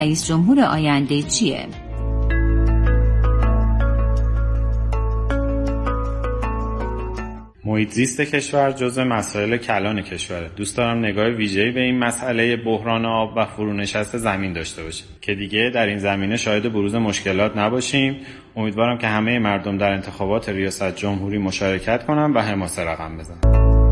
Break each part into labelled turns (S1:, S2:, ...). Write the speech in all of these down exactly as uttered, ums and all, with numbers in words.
S1: رئیس جمهور آینده چیه؟
S2: محیط زیست کشور جزو مسائل کلان کشوره. دوست دارم نگاه ویژه‌ای به این مسئله بحران آب و فرونشست زمین داشته باشیم که دیگه در این زمینه شاهد بروز مشکلات نباشیم. امیدوارم که همه مردم در انتخابات ریاست جمهوری مشارکت کنن و حماسه رقم بزنن.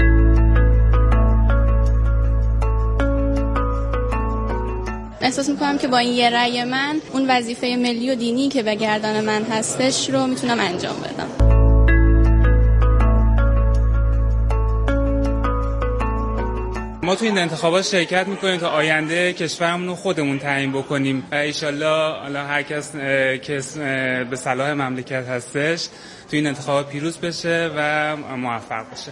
S3: احساس میکنم که با این یه رأی من اون وظیفه ملی و دینی که به گردن من هستش رو میتونم انجام بدم.
S4: ما تو این انتخابات شرکت میکنیم تا آینده کشورمون رو خودمون تعیین بکنیم و انشالله حالا هر کس که به صلاح مملکت هستش تو این انتخابات پیروز بشه و موفق بشه.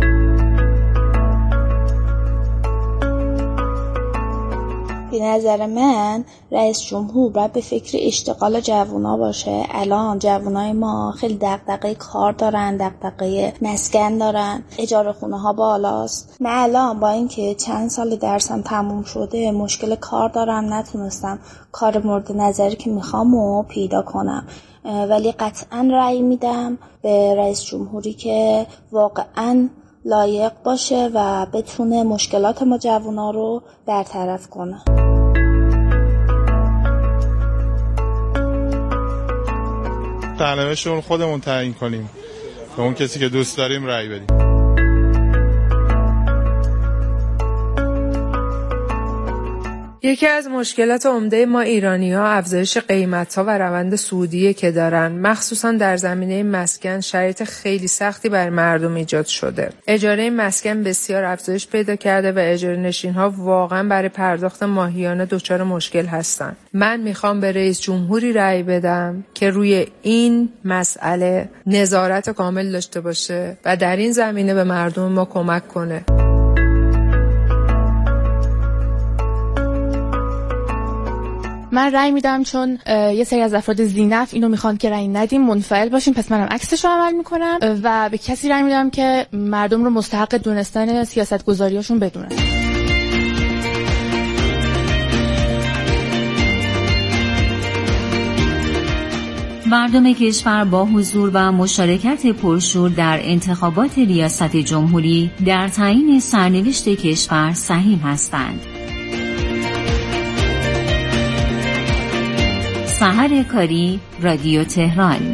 S5: به نظر من رئیس جمهور باید به فکر اشتغال جوونا باشه. الان جوونای ما خیلی دغدغه کار دارن، دغدغه مسکن دارن، اجاره خونه ها بالاست. من الان با اینکه چند سال درسم تموم شده مشکل کار دارم، نتونستم کار مورد نظری که میخوام و پیدا کنم، ولی قطعا رأی میدم به رئیس جمهوری که واقعا لایق باشه و بتونه مشکلات ما جوونا رو برطرف کنه.
S6: سرنوشتمون خودمون تعیین کنیم، به اون کسی که دوست داریم رأی بدیم.
S7: یکی از مشکلات عمده ما ایرانی‌ها افزایش قیمت‌ها و روند صعودی که دارن، مخصوصا در زمینه مسکن شرایط خیلی سختی بر مردم ایجاد شده. اجاره مسکن بسیار افزایش پیدا کرده و اجاره نشین‌ها واقعا برای پرداخت ماهیانه دچار مشکل هستن. من میخوام به رئیس جمهوری رأی بدم که روی این مسئله نظارت کامل داشته باشه و در این زمینه به مردم ما کمک کنه.
S8: من رأی میدم چون یه سری از افراد ذی‌نفع اینو میخوان که رأی ندیم، منفعل باشیم، پس منم عکسشو عمل میکنم و به کسی رأی میدم که مردم رو مستحق دونستن سیاستگذاریاشون بدونن.
S1: مردم کشور با حضور و مشارکت پرشور در انتخابات ریاست جمهوری در تعیین سرنوشت کشور سهیم هستند. سحر کاری، رادیو تهران.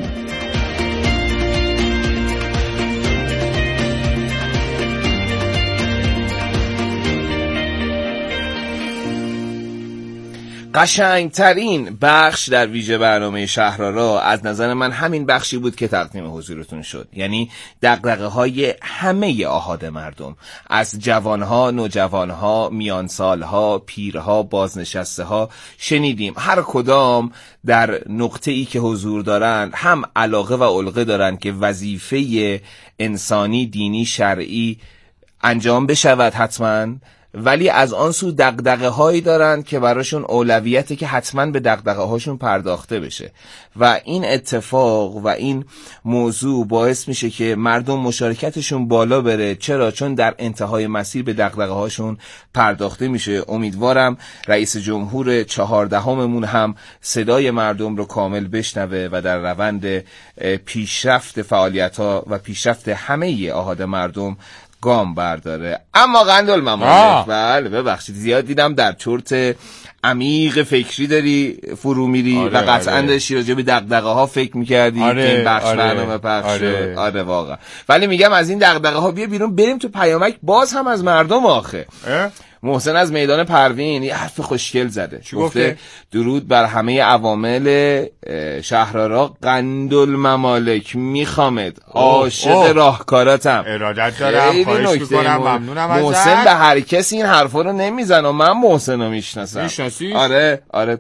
S9: قشنگترین بخش در ویژه برنامه شهرآرا از نظر من همین بخشی بود که تقدیم حضورتون شد، یعنی دغدغه های همه احاد مردم، از جوانها، نوجوانها، میانسالها، پیرها، بازنشسته ها. شنیدیم هر کدام در نقطه‌ای که حضور دارن هم علاقه و علقه دارن که وظیفه انسانی، دینی، شرعی انجام بشود حتماً، ولی از آن سو دغدغه هایی دارن که براشون اولویته که حتما به دغدغه هاشون پرداخته بشه و این اتفاق و این موضوع باعث میشه که مردم مشارکتشون بالا بره. چرا؟ چون در انتهای مسیر به دغدغه هاشون پرداخته میشه. امیدوارم رئیس جمهور چهاردهممون هم صدای مردم رو کامل بشنوه و در روند پیشرفت فعالیت ها و پیشرفت همه احاد مردم گام برداره. اما قندل ممالک، بله ببخشید زیاد دیدم در چرت عمیق فکری داری فرو میری. آره، و قطعا آره. داشتی راجع به دغدغه ها فکر میکردی
S6: آره،
S9: که این بخش
S6: آره،
S9: برنامه پخش
S6: آره.
S9: آره واقعا. ولی میگم از این دغدغه ها بیا بیرون، بریم تو پیامک باز هم از مردم. آخه اه؟ محسن از میدان پروین یه حرف خوشگل زده، گفته درود بر همه عوامل شهرآرا، قندالممالک میخوامد، عاشق راهکاراتم،
S6: ارادت دارم، خواهش میکنم، ممنونم ازت.
S9: محسن به هر کسی این حرفا رو نمیزنه، من محسن رو میشناسم.
S6: میشناسی؟
S9: آره آره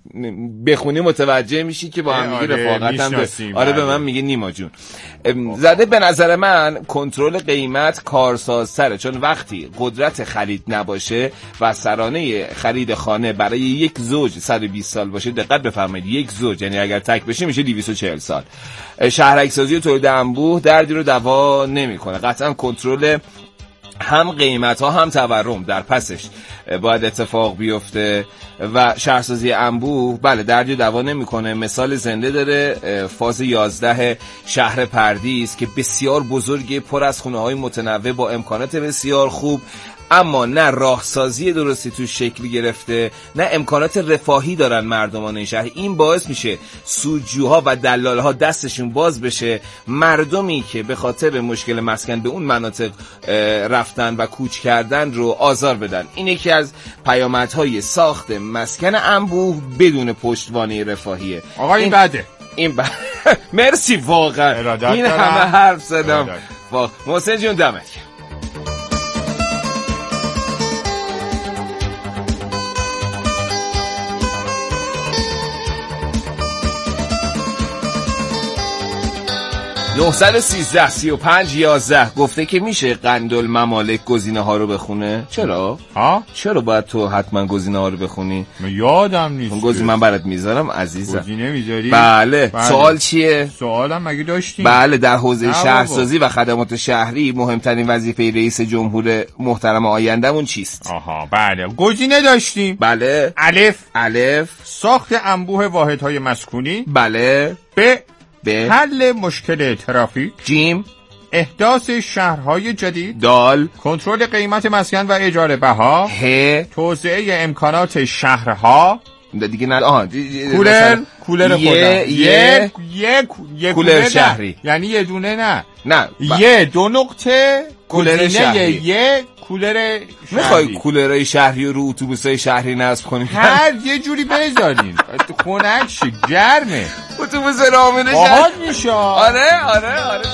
S9: بخونی متوجه میشی که با هم دیگه
S6: آره
S9: رفاقتم ده. آره به من میگه نیما جون زده. به نظر من کنترل قیمت کارسازتره، چون وقتی قدرت خرید نباشه و سرانه خرید خانه برای یک زوج صد و بیست سال باشه، دقت بفرمایید یک زوج، یعنی اگر تک بشه میشه دویست و چهل سال. شهرک سازی و تولید انبوه دردی رو دوا نمیکنه. قطعا کنترل هم قیمت ها هم تورم در پسش باید اتفاق بیفته و شهرسازی انبوه بله درد و دوا نمیکنه. مثال زنده داره فاز یازده شهر پردیس که بسیار بزرگه، پر از خونه های متنوع با امکانات بسیار خوب، اما نه راهسازی درستی تو شکل گرفته، نه امکانات رفاهی دارن مردمان این شهر. این باعث میشه سودجوها و دلالها دستشون باز بشه، مردمی که به خاطر مشکل مسکن به اون مناطق رفتن و کوچ کردن رو آزار بدن. این یکی از پیامدهای ساخت مسکن انبوه بدون پشتوانه رفاهیه.
S10: آقا این, این بده
S9: این ب... مرسی واقعا این همه حرف زدم. محسن جون دمت نه یک سه سی و پنج یازده گفته که میشه قندالممالک گزینه ها رو بخونه. چرا؟
S10: ها؟
S9: چرا باید تو حتما گزینه ها رو بخونی؟
S10: من یادم نیست.
S9: گزینه من برات میذارم عزیزم.
S10: گزینه میذاری؟
S9: بله. بله. سوال چیه؟
S10: سوالم مگه داشتیم؟
S9: بله در حوزه شهرسازی و خدمات شهری مهمترین وظیفه رئیس جمهور محترم آیندهمون چیست؟
S10: آها بله گزینه داشتیم.
S9: بله.
S10: الف
S9: الف
S10: ساخت انبوه واحدهای مسکونی.
S9: بله.
S10: ب
S9: به
S10: حل مشکل ترافیک.
S9: جیم
S10: احداث شهرهای جدید.
S9: دال
S10: کنترل قیمت مسکن و اجاره بها.
S9: ه
S10: توسعه امکانات شهرها.
S9: دیگه نه آها
S10: کولر کولر خودم
S9: یه
S10: یه یه یه
S9: کولر شهری
S10: یعنی یه دونه نه
S9: نه
S10: ب... یه دو نقطه
S9: کولر شهری
S10: یه کولر شهری.
S9: میخوای کولرهای شهری رو اتوبوسای شهری نصب کنیم؟
S10: هر یه جوری بذارین خنک شه گرمه
S9: اتوبوس رامینه
S10: باحال میشه.
S9: آره آره آره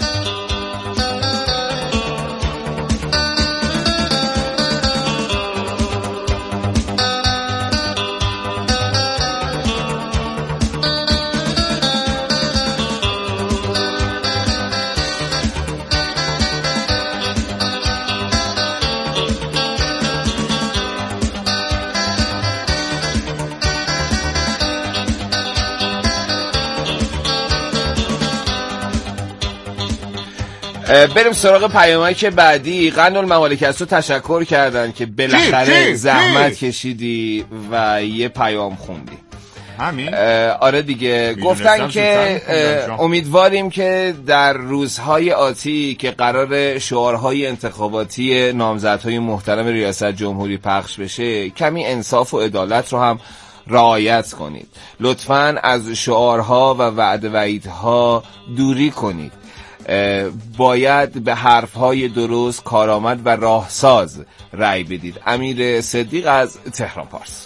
S9: بریم سراغ پیامایی که بعدی. قندالممالک از تو تشکر کردن که بالاخره زحمت کشیدی و یه پیام خوندی.
S10: همین؟
S9: آره دیگه گفتن که امیدواریم که در روزهای آتی که قرار شعارهای انتخاباتی نامزدهای محترم ریاست جمهوری پخش بشه کمی انصاف و عدالت رو هم رعایت کنید. لطفاً از شعارها و وعده وعیدها دوری کنید. باید به حرفهای درست، کارآمد و راهساز رأی بدید. امیر صدیق از تهران پارس.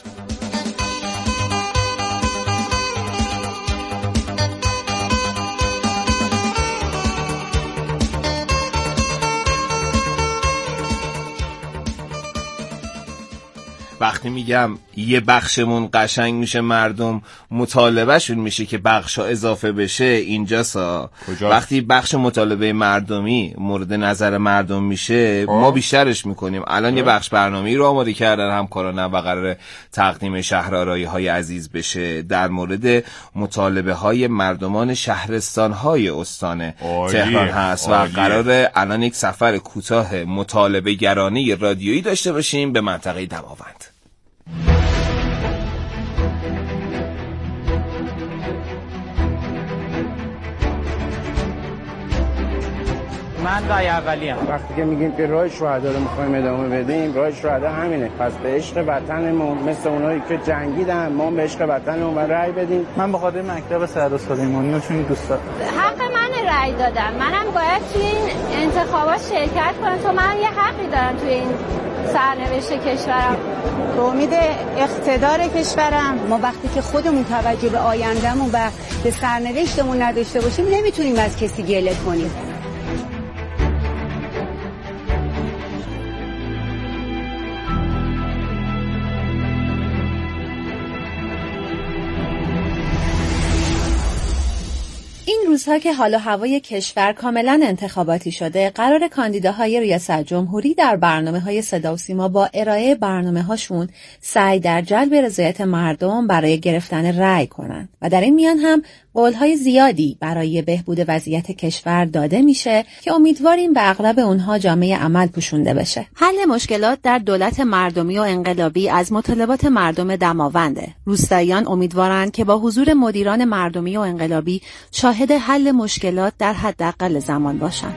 S9: وقتی میگم یه بخشمون قشنگ میشه مردم مطالبهشون میشه که بخشا اضافه بشه اینجاسا. وقتی بخش مطالبه مردمی مورد نظر مردم میشه آه. ما بیشترش میکنیم. الان آه. یه بخش برنامه‌ای رو آماده کردن همکارانه و قرار تقدیم شهرآرایی های عزیز بشه در مورد مطالبه های مردمان شهرستان های استان تهران هست آلیه. و قرار الان یک سفر کوتاه مطالبه گرانه رادیویی داشته باشیم به منطقه دماوند.
S11: من رای اولی هم. وقتی که میگیم که راه شهدا رو میخوایم ادامه بدیم، راه شهدا همینه. پس به عشق وطنمون مثل اونایی که جنگیدن ما به عشق وطنمون رای بدیم. من به خاطر مکتب سعد سلیمانی رو چون دوست دارم.
S12: حق من رای دادم. منم باید توی این انتخابات شرکت کنم تو من یه حقی دارم توی این سرنوشت کشورم.
S13: به امید اقتدار کشورم ما وقتی که خودمون توجه به آیندهمون و به سرنوشتمون نداشته باشیم نمیتونیم از کسی گله کنیم.
S1: روزها که حال و هوای کشور کاملا انتخاباتی شده، قرار کاندیداهای ریاست جمهوری در برنامه‌های صدا و سیما با ارائه برنامه‌هاشون سعی در جلب رضایت مردم برای گرفتن رأی کنند و در این میان هم قول‌های زیادی برای بهبود وضعیت کشور داده میشه که امیدواریم به اغلب اونها جامعه عمل پوشونده بشه. حل مشکلات در دولت مردمی و انقلابی از مطالبات مردم دماونده. روستاییان امیدوارند که با حضور مدیران مردمی و انقلابی شاهد حل مشکلات در حداقل زمان باشند.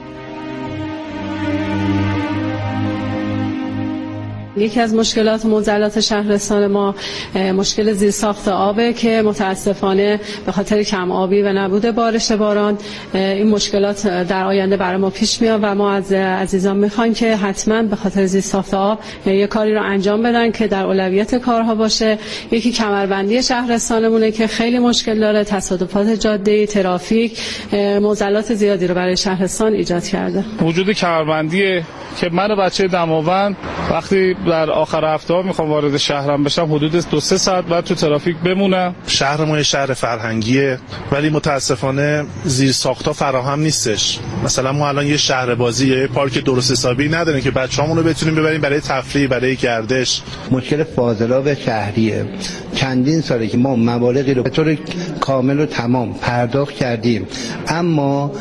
S14: یکی از مشکلات و معضلات شهرستان ما مشکل زیرساخت آبه که متاسفانه به خاطر کم آبی و نبود بارش باران این مشکلات در آینده برای ما پیش میاد و ما از عزیزان میخوایم که حتما به خاطر زیرساخت آب یک کاری رو انجام بدن که در اولویت کارها باشه. یکی کمربندی شهرستانمونه که خیلی مشکل داره، تصادفات جاده‌ای، ترافیک، معضلات زیادی رو برای شهرستان ایجاد کرده.
S15: وجود کمربندی که من بچه دماوند وقتی در آخر هفته میخوام وارد شهرم بشم حدود دو سه ساعت بعد تو ترافیک بمونم.
S16: شهر ما شهر فرهنگیه ولی متاسفانه زیر ساخت‌ها فراهم نیستش. مثلا ما الان یه شهر بازی یه پارک درست حسابی نداریم که بچه‌هامون رو بتونیم ببریم برای تفریح، برای گردش.
S17: مشکل فاضلاب شهریه. چندین ساله که ما مبالغی رو به طور کامل و تمام پرداخت کردیم اما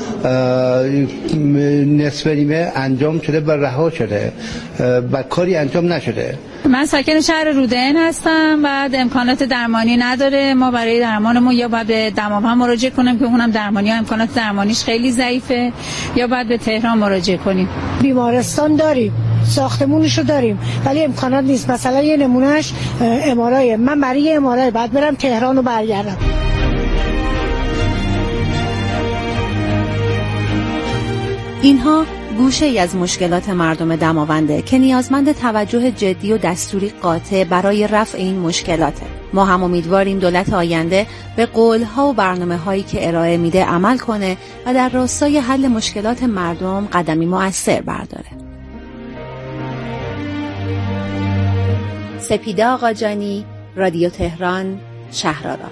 S17: نصف نیمه انجام شده و رها شده و کاری انجام نشده.
S18: من ساکن شهر رودن هستم. بعد امکانات درمانی نداره. ما برای درمانمون یا باید به دماوند مراجعه کنیم که اونم درمانی ها امکانات درمانیش خیلی ضعیفه، یا باید به تهران مراجعه کنیم.
S19: بیمارستان داریم، ساختمونشو داریم ولی امکانات نیست. مثلا یه نمونهش امارای، من برای امارای بعد برم تهران و برگردم.
S1: اینها گوشه‌ای از مشکلات مردم دماونده که نیازمند توجه جدی و دستوری قاطع برای رفع این مشکلاته. ما هم امیدواریم دولت آینده به قول‌ها و برنامه‌هایی که ارائه میده عمل کنه و در راستای حل مشکلات مردم قدمی مؤثر برداره. سپیده آقاجانی، رادیو تهران، شهرآرا.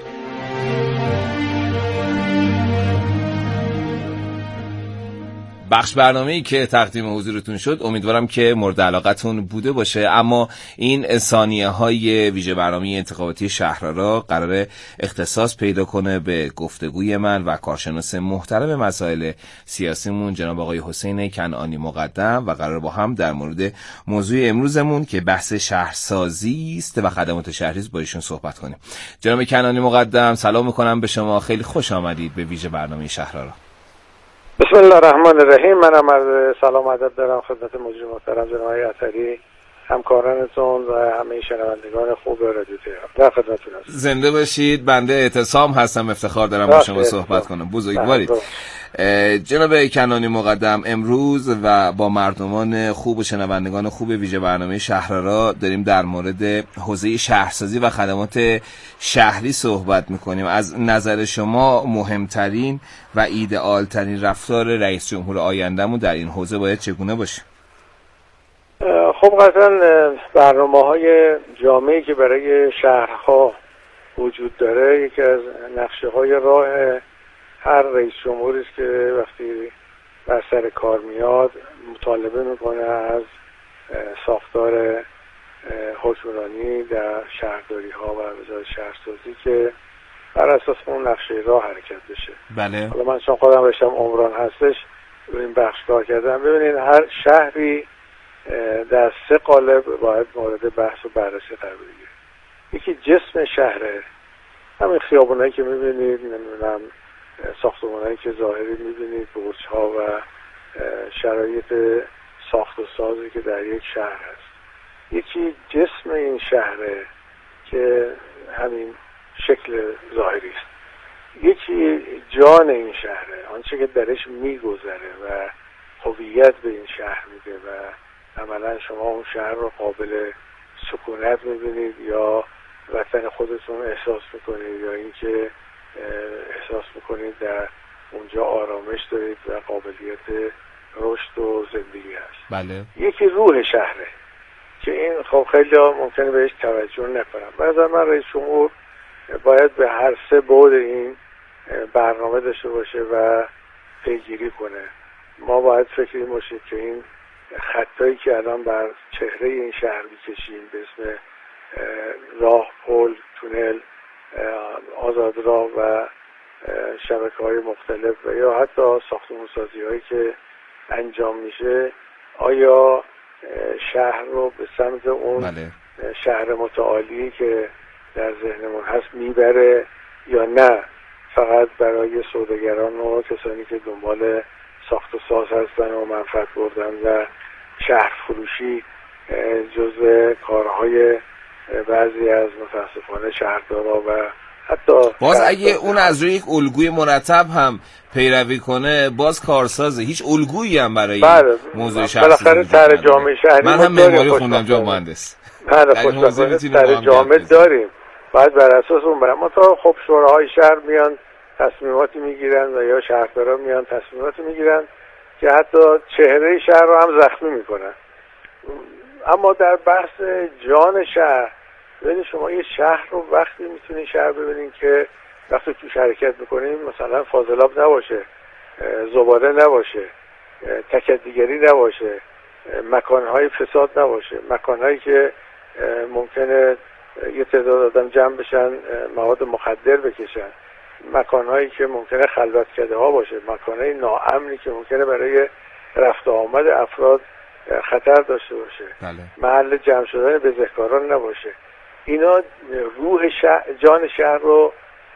S9: بخش برنامه‌ای که تقدیم حضورتون شد امیدوارم که مورد علاقتون بوده باشه. اما این ثانیه‌های ویژه برنامه انتخاباتی شهرآرا قرار اختصاص پیدا کنه به گفتگوی من و کارشناس محترم مسائل سیاسیمون جناب آقای حسین کنعانی مقدم و قرار با هم در مورد موضوع امروزمون که بحث شهرسازی است و خدمات شهری با ایشون صحبت کنیم. جناب کنعانی مقدم سلام می‌کنم به شما، خیلی خوش آمدید به ویژه برنامه شهرآرا.
S20: بسم الله الرحمن الرحیم. منم عرض سلام و ادب دارم خدمت مجری محترم جناب آقای عطری، همکارانتون و همه شنوندگان خوب رادیو تهران. در خدمتتون هستم.
S9: زنده باشید. بنده اعتصام هستم، افتخار دارم با شما صحبت کنم. بزرگوارید. جناب کنعانی مقدم، امروز و با مردمان خوب و شنوندگان خوب ویژه برنامه شهرآرا داریم در مورد حوزه شهرسازی و خدمات شهری صحبت میکنیم. از نظر شما مهمترین و ایدئال ترین رفتار رئیس جمهور آینده‌مون در این حوزه باید چگونه باشه؟
S20: خب قطعا برنامه‌های جامعی که برای شهرها وجود داره یکی از نقشه‌های راه هر رئیس جمهوری است که وقتی بر سر کار میاد مطالبه میکنه از ساختار حکمرانی در شهرداری ها و وزارت شهرسازی که بر اساس اون نقشه راه حرکت بشه.
S9: بله.
S20: حالا من چون خودم رشتم عمران هستش روی این بخش کار کردم. ببینید هر شهری در سه قالب باید مورد بحث و بررسی قرار بگیره. یکی جسم شهره، همین خیابونایی که میبینید، نمیدونم ساختمانایی که ظاهری میبینید، برج‌ها و شرایط ساخت و سازی که در یک شهر هست. یکی جسم این شهره که همین شکل ظاهری است. یکی جان این شهره، آنچه که درش میگذره و هویت به این شهر میده و عملا شما اون شهر رو قابل سکونت میبینید یا وطن خودتون احساس میکنید یا اینکه احساس میکنید در اونجا آرامش دارید و قابلیت رشد و زندگی هست.
S9: بله.
S20: یکی روح شهره که این خب خیلی ها ممکنه بهش توجه نکنم. به نظر من رئیس جمهور باید به هر سه بعد این برنامه داشته باشه و پیگیری کنه. ما باید فکر این باشیم که این خطایی که الان بر چهره این شهر می‌کشیم به اسم راه، پل، تونل، آزادراه و شبکه‌های مختلف و یا حتی ساختمان‌سازی هایی که انجام میشه، آیا شهر رو به سمت اون بله. شهر متعالی که در ذهنمون هست میبره یا نه فقط برای سوداگران و کسانی که دنبال ساخت و ساز هستن و منفعت بردن و شهر فروشی جزء کارهای بعضی از متاسفانه شهردارا و حتی
S9: باز اگه اون از روی یک الگوی مرتب هم پیروی کنه باز کارسازه. هیچ الگویی هم برای
S20: بله.
S9: موضوع شهر
S20: بالاخره طرح جامعه شهری
S9: من هم معماری خوندم جا مهندس.
S20: بله خوشبختانه طرح جامعه داریم. بعد بر اساس اون برای ما تا خب شوراهای شهر میان تصمیماتی میگیرن و یا شهردارا میان تصمیماتی میگیرن که حتی چهره شهر رو هم زخمی میکنن. اما در بحث جان شهر ببینید شما یه شهر رو وقتی میتونین شهر ببینین که وقتی توش حرکت میکنین مثلا فاضلاب نباشه، زباله نباشه، تکدیگری نباشه، مکانهای فساد نباشه، مکانهایی که ممکنه یه تعداد آدم جمع بشن مواد مخدر بکشن، مکانهایی که ممکنه خلوتکده ها باشه، مکانهای ناامنی که ممکنه برای رفت و آمد افراد خطر داشته باشه، بله. محل جمع شدن بزهکاران نباشه. اینا روح شهر، جان شهر رو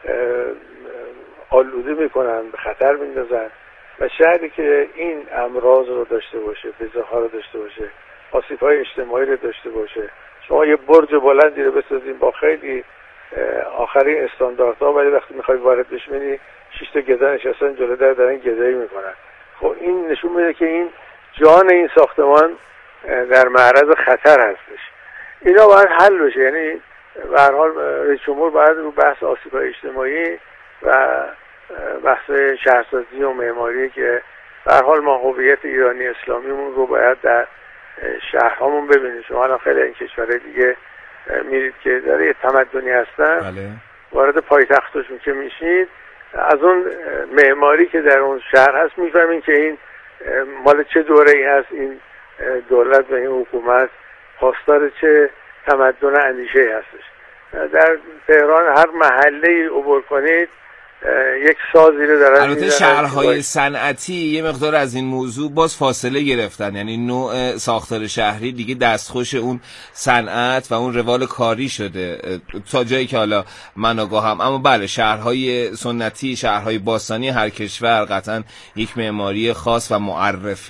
S20: آلوده میکنن، به خطر میندازن و شهری که این امراض رو داشته باشه، بزهکار رو داشته باشه، آسیب‌های اجتماعی رو داشته باشه. شما یه برج بلندی رو بسازین با خیلی آخرین استانداردها، ولی وقتی میخوای وارد بشی شش تا گدا نشستن جلو در دارن گدایی میکنن. خب این نشون میده که این جان این ساختمان در معرض خطر هستش. اینا باید حل بشه. یعنی به هر حال رئیس جمهور باید رو بحث آسیب‌های اجتماعی و بحث شهرسازی و معماری که به هر حال ما هویت ایرانی اسلامیمون رو باید در شهرهامون ببینید. شما الان خیلی این کشورهای دیگه میرید که داره یه تمدنی هستن، بله. وارد پایتختشون که میشید از اون معماری که در اون شهر هست میفهمین که این مال چه دوره‌ای هست، این دولت و این حکومت پاسدار چه تمدن اندیشه‌ای هستش. در تهران هر محله‌ای عبور کنید یک سازی رو دارن.
S9: البته شهرهای صنعتی یه مقدار از این موضوع باز فاصله گرفتن، یعنی نوع ساختار شهری دیگه دستخوش اون صنعت و اون روال کاری شده تا جایی که حالا من آگاهم. اما بله شهرهای سنتی، شهرهای باستانی هر کشور قطعا یک معماری خاص و معرف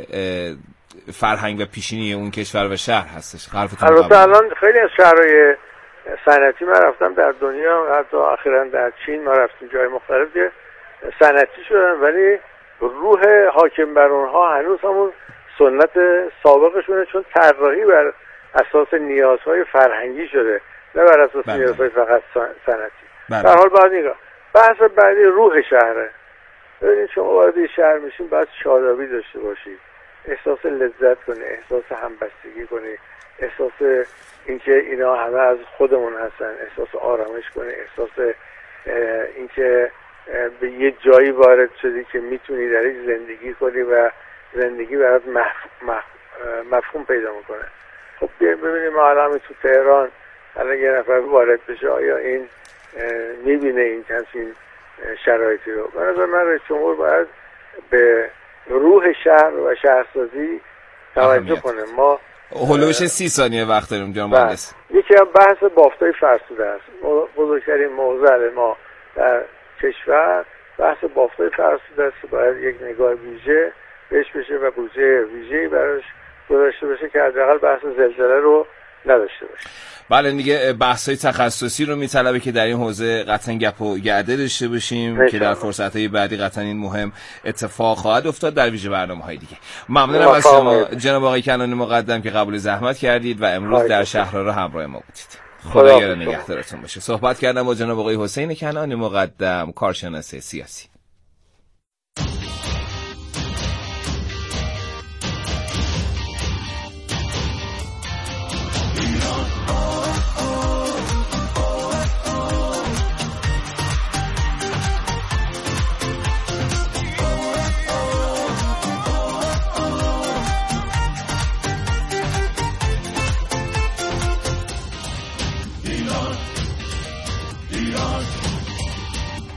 S9: فرهنگ و پیشینی اون کشور و شهر هستش.
S20: البته الان خیلی از شهرهای صنعتی من رفتم در دنیا، حتی اخیراً در چین ما رفتیم جای مختلف که صنعتی شدن، ولی روح حاکم بر اونها هنوز همون سنت سابقشونه، چون طراحی بر اساس نیازهای فرهنگی شده نه بر اساس بله. نیازهای فقط صنعتی. بله. در حال بعد نگاه بحث بعدی روح شهره. ببینید شما وارد شهر میشین باید شادابی داشته باشید، احساس لذت کنی، احساس همبستگی کنی، احساس اینکه اینا همه از خودمون هستن، احساس آرامش کنی، احساس اینکه به یه جایی وارد شدی که میتونی درش زندگی کنی و زندگی برات مف... مفهوم پیدا میکنه. خب ببینیم ما الان تو تهران الان یه نفر وارد بشه آیا این میبینه این همچین شرایطی رو؟ به نظر من رئیس جمهور باید به روح شهر و شهرسازی توجه کنه. ما
S9: هلوش سی ثانیه وقت داریم جناب مهندس.
S20: یکی از بحث بافتای فرسوده است. بزرگترین معضل ما در کشور بحث بافتای فرسوده است که باید یک نگاه ویژه بهش بشه و بودجه ویژه‌ای براش گذاشته بشه که حداقل بحث زلزله رو نداشته باشه.
S9: بله دیگه بحث‌های تخصصی رو میطلبه که در این حوزه قطعا گپ و گرده داشته باشیم که در فرصت‌های بعدی قطعا این مهم اتفاق خواهد افتاد در ویژه برنامه‌های دیگه. ممنونم از شما جناب آقای کنانی مقدم که قبول زحمت کردید و امروز در شهرها همراه ما بودید. خدا یار نگهدارتون باشه. صحبت کردم با جناب آقای حسین کنانی مقدم، کارشناس سیاسی.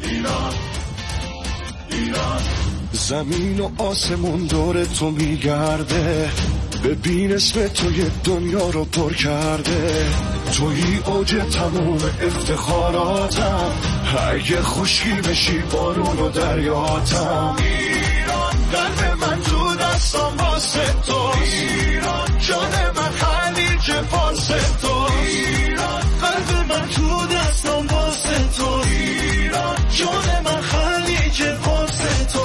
S21: ایران ایران. زمین و آسمون دور تو میگرده، ببین اسم توی دنیا رو پر کرده. توی اوج تموم افتخاراتم، اگه خشکی بشی بارون و دریاتم. ایران قلب من تو دستم واسه تو، ایران جان من خلیج فارس تو، ایران قلب من تو دستم واسه تو، ایران جان من خلیج فارس تو.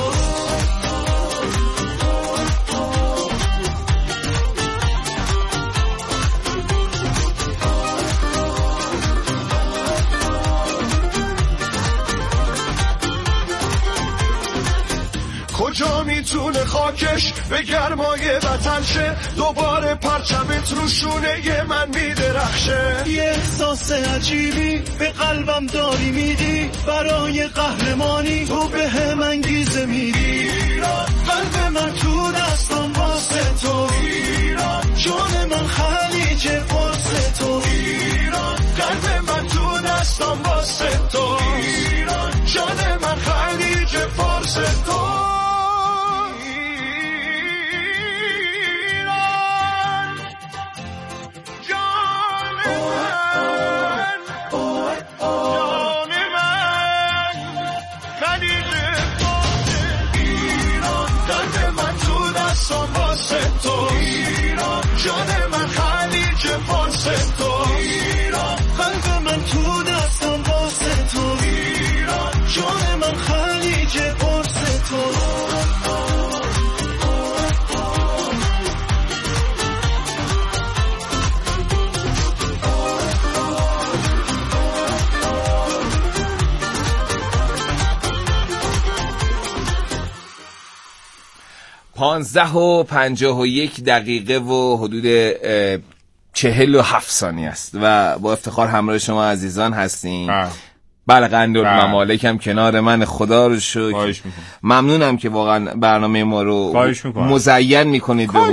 S21: کجا میتونه خاکش به گرمای وطن شه، دوباره پرچمت رو شونه من میدرخشه. یه احساس عجیبی به قلبم داری میدی، برای قهرمانی تو به هم انگیزه میدی. ایران قلب من تو دستم واسه تو، ایران جان من خلیج فارس تو، ایران قلب من تو دستم واسه تو، ایران جان من خلیج فارس تو. جان من خلیج فارس تو، ایران قلب من تو دستم واسه تو، ایران جان من خلیج فارس تو.
S9: پانزده و پنجاه و یک دقیقه و حدود چهل و هفت ثانیه است و با افتخار همراه شما عزیزان هستیم. بله قندالممالک هم کنار من، خدا رو شکر. ممنونم که واقعا برنامه ما رو مزین میکنید به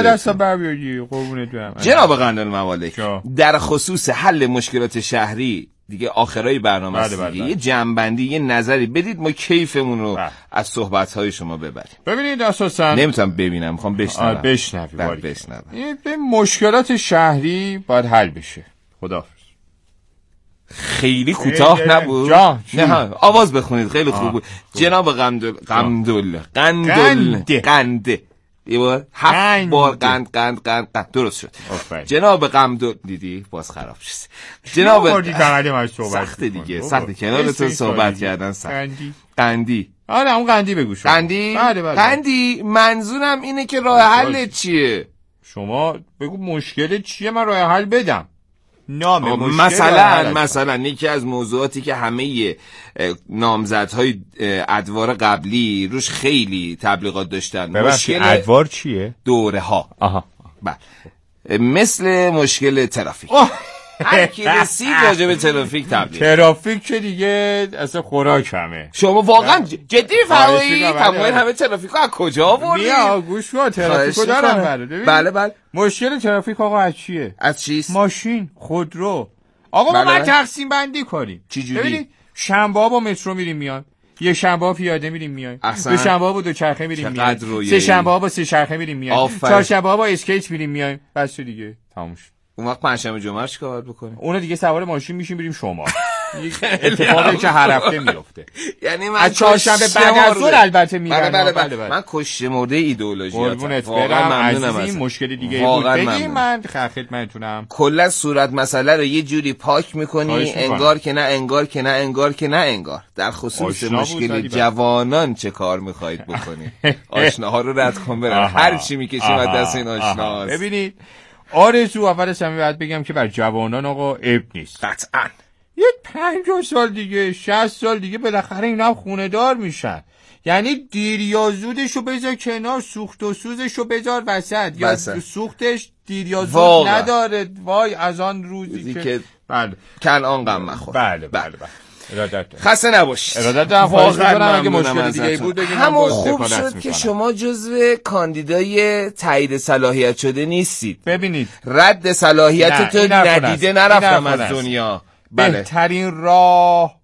S9: حضور جناب قندالممالک. در خصوص حل مشکلات شهری دیگه آخرای برنامه است، بله بله بله. یه جنبندی، یه نظری بدید ما کیفمون رو بله. از صحبت‌های شما ببریم.
S10: ببینید اساسا
S9: نمیتونم ببینم، میخوام بشنوم.
S10: بشنوی
S9: بله بشنوم.
S10: این مشکلات شهری باید حل بشه. خداحافظ.
S9: خیلی کوتاه نبود.
S10: جا
S9: نه آواز بخونید، خیلی خوب بود. جناب قندل قندل قندل قنده یه بار هفت بار قند قند قند قند درست شد.
S10: آفرین.
S9: جناب غمدو دیدی باز خراب شد. جناب
S10: سخت
S9: دیگه سخت کنارتون صحبت کردن سخت.
S10: قندی
S9: قندی
S10: آره اون قندی بگو شما.
S9: قندی
S10: بله بله.
S9: قندی منظورم اینه که راه حل چیه؟
S10: شما بگو مشکل چیه من راه حل بدم. نام مشکل
S9: مثلا مثلا یکی از موضوعاتی که همه نامزدهای ادوار قبلی روش خیلی تبلیغات داشتن،
S10: مشکل ادوار چیه؟
S9: دوره ها.
S10: آها
S9: بله. مثل مشکل ترافیک. هر کی رسید راجع به ترافیک تبلیغ.
S10: ترافیک که دیگه اصلا خوراک همه.
S9: شما واقعا جدی می‌فرمایید تمام همه ترافیکو از کجا آوردید؟
S10: بیا گوش کن ترافیکو دارم بله.
S9: بله بله.
S10: مشکل ترافیک آقا از چیه؟
S9: از چیست؟
S10: ماشین، خودرو. آقا ما باید تقسیم بندی کنیم.
S9: چی جوری؟
S10: ببینید شنبه‌ها با مترو میریم میان. یه شنبه‌ها پیاده میریم میایم. دو شنبه‌ها با دوچرخه میریم میایم. سه شنبه‌ها با سه چرخه میریم میایم. چهار شنبه‌ها با اسکیت میریم میایم. بس دیگه تموم شد.
S9: اون وقت پنجشنبه جمعه چی کار بکنیم؟
S10: اونو دیگه سوار ماشین میشیم بریم شما. اتفاقی که هر هفته میفته.
S9: یعنی من
S10: از چهارشنبه بعد از ظهر البته میرم.
S9: بله بله بله. بله. من کشته مرده ایدئولوژی ام.
S10: قربونت برم عزیزی. مشکل دیگه بود بگیم من خدمتتونم.
S9: کلا صورت مسئله رو یه جوری پاک میکنی انگار که نه انگار که نه انگار که نه انگار. در خصوص مشکل جوانان چه کار میخواید بکنید؟ آشناها رو رد کن برن. هر چی میکشیم از دست این آشناست.
S10: ببینید آرزو اولش هم باید بگم که بر جوانان آقا عیب نیست.
S9: قطعاً.
S10: یه پنجاه سال دیگه شصت سال دیگه بالاخره اینا هم خونه دار میشن. یعنی دیر یا زودشو بذار کنار، سوخت و سوزشو بذار وسط. یا سوختش دیر یا زود واقع. نداره. وای از آن روزی که
S9: بله کنعان غم مخور.
S10: بله بله بله.
S9: خسته نباش.
S10: ارادت دارم. خواهش می‌کنم اگه مشکل دیگه بود بگید
S9: همون خوب شد که شما جزو کاندیدای تایید صلاحیت شده نیستید.
S10: ببینید
S9: رد صلاحیتتون ندیده نرفتم از دنیا.
S10: بله. بهترین راه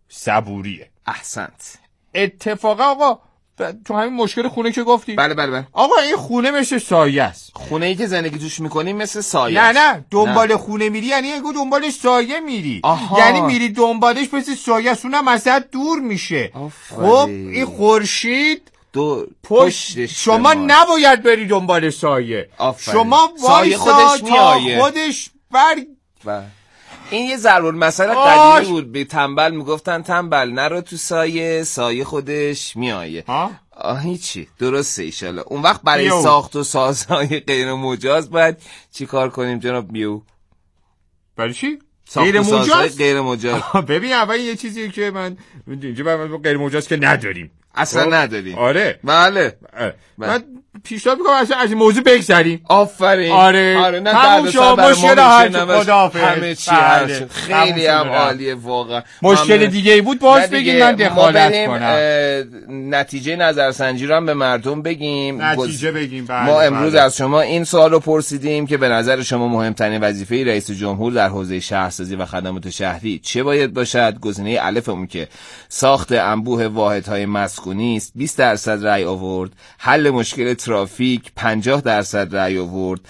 S10: صبوریه.
S9: احسنت.
S10: اتفاقا آقا تو همین مشکل خونه که گفتی،
S9: بله بله بله،
S10: آقا این خونه مثل سایه است.
S9: خونه ای که زندگی توش میکنی مثل سایه
S10: نه
S9: است.
S10: نه دنبال نه. خونه میری یعنی انگار دنبال سایه میری.
S9: آها.
S10: یعنی میری دنبالش مثل سایه است، اونم ازت دور میشه. خب این خورشید
S9: دو
S10: پشت شما نباید بری دنبال سایه.
S9: آفره.
S10: شما
S9: سایه خودش میایه،
S10: خودش بر
S9: و این یه ضرب المثل قدیمی بود، به تنبل میگفتن تنبل نرو تو سایه، سایه خودش میایه.
S10: ها
S9: آه هیچی، درسته ایشالا. اون وقت برای بیو. ساخت و سازهای غیر مجاز باید چی کار کنیم جناب بیو؟
S10: برای چی؟
S9: غیر مجاز؟ غیر مجاز.
S10: ببین اول یه چیزی که من اینجا من غیر مجاز که نداریم،
S9: اصلا
S10: آه.
S9: نداریم.
S10: آره
S9: بله.
S10: من پیشنهاد میکنم اصلا از این موضوع بگذریم.
S9: آفرین.
S10: آره
S9: آره نه
S10: تموم شد، مشکل حل شد، خداحافظ.
S9: همه چی حل شد. خیلی هم عالیه واقعا.
S10: مشکل دیگه ای بود باز بگیم من دخالت کنم.
S9: نتیجه نظرسنجی رو هم به مردم بگیم.
S10: نتیجه بگیم. بله
S9: ما امروز
S10: بله.
S9: از شما این سوال رو پرسیدیم که به نظر شما مهمترین وظیفه رئیس جمهور در حوزه شهرسازی و خدمات شهری چه باید باشد؟ گزینه الفمون که ساخت انبوه واحدهای مسکونی است، بیست درصد رأی آورد. حل مشکل ترافیک پنجاه درصد رأی آورد.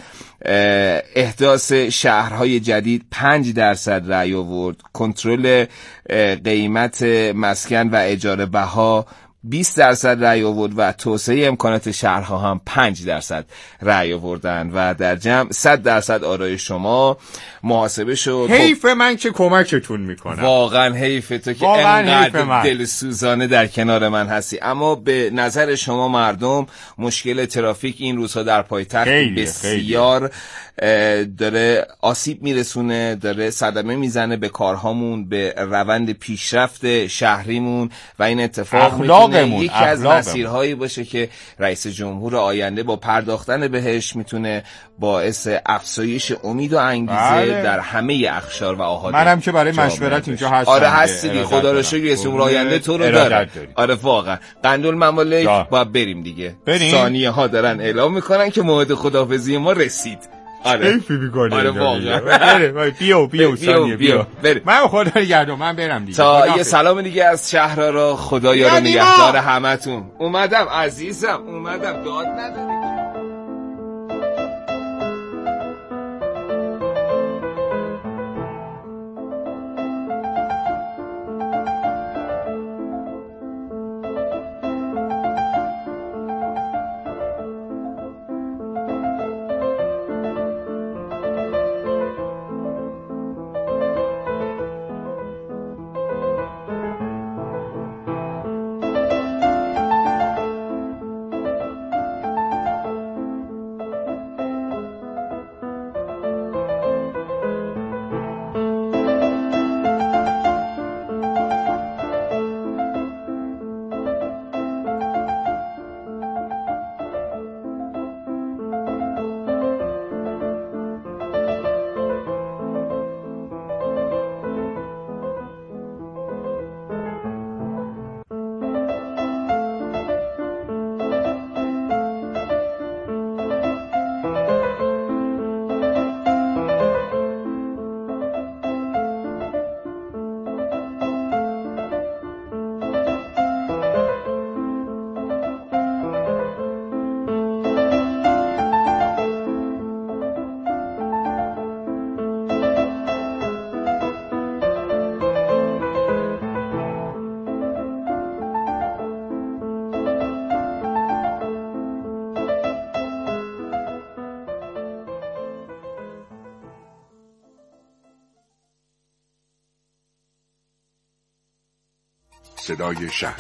S9: احداث شهرهای جدید پنج درصد رأی آورد. کنترل قیمت مسکن و اجاره بها بیست درصد رأی آورد و توسعه امکانات شهرها هم پنج درصد رأی آوردن و در جمع صد درصد آرای شما محاسبه شد.
S10: حیف من که کمکتون میکنم،
S9: واقعا حیف تو که انقدر دلسوزانه در کنار من هستی. اما به نظر شما مردم مشکل ترافیک این روزها در پایتخت بسیار داره آسیب میرسونه، داره صدمه میزنه به کارهامون، به روند پیشرفت شهریمون و این اتفاق میتونه یکی از مسیرهایی باشه که رئیس جمهور آینده با پرداختن بهش میتونه باعث افزایش امید و انگیزه بله. در همه اقشار و احاده.
S10: منم که برای مشورت اینجا هستم.
S9: آره هستی، خدا رو شکر رئیس جمهور آینده تو رو داره. آره واقعا قندول ممالک باید بریم دیگه. بریم. ثانیه ها دارن اعلام میکنن که موعد خداحافظی ما رسید.
S10: آره حیفی میکنه.
S9: آره واقعا.
S10: بره بیو بیو ثانیه بیو. من خدا رو گردم من برم دیگه.
S9: تا یه سلام دیگه از شهرارا، خدا یار نگهدار همتون. اومدم عزیزم، اومدم، داد نداری.
S21: صدای شهر.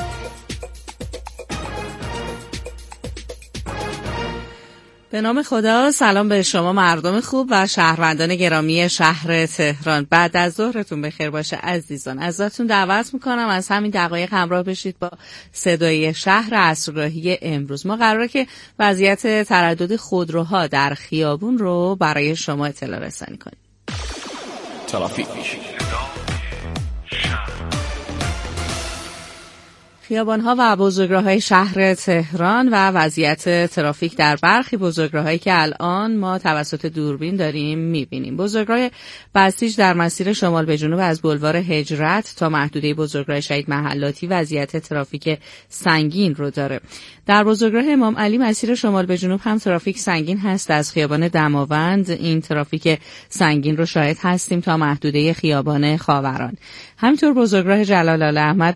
S1: به نام خدا، سلام به شما مردم خوب و شهروندان گرامی شهر تهران. بعد از ظهرتون بخیر باشه عزیزان. ازتون دعوت میکنم از همین دقایق همراه بشید با صدای شهر عصرگاهی امروز. ما قراره که وضعیت تردد خودروها در خیابون رو برای شما اطلاع رسانی کنیم.
S9: ترافیک.
S1: خیابان‌ها و بزرگراه‌های شهر تهران و وضعیت ترافیک در برخی بزرگراه‌هایی که الان ما توسط دوربین داریم می‌بینیم. بزرگراه بسیج در مسیر شمال به جنوب از بولوار هجرت تا محدوده بزرگراه شهید محلاتی وضعیت ترافیک سنگین رو داره. در بزرگراه امام علی مسیر شمال به جنوب هم ترافیک سنگین هست. از خیابان دماوند این ترافیک سنگین رو شاهد هستیم تا محدوده خیابان خاوران. همینطور بزرگراه جلال احمد